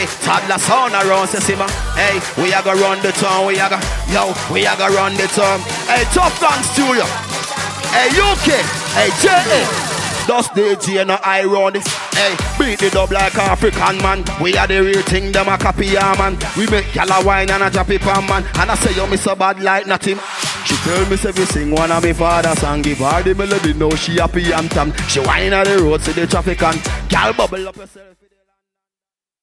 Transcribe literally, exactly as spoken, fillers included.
Hey, toddler sound around, say simmer. Hey, we a go run the town, we a go, yo, we a go run the town. Hey, Tough Gang Studio. Hey, U K. Hey, J A. Dust D J no I run this. Hey, beat it up like African man. We are the real thing, them a copy ya man. We make yalla wine and a drop it pan man. And I say yo me so bad like nothing. She tell me say we sing one of me father's song. Give her the melody, now she happy and tam. She whine on the road, see the traffic and gal bubble up herself.